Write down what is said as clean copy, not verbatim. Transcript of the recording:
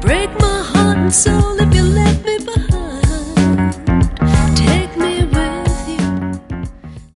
break my heart and soul if you left me behind.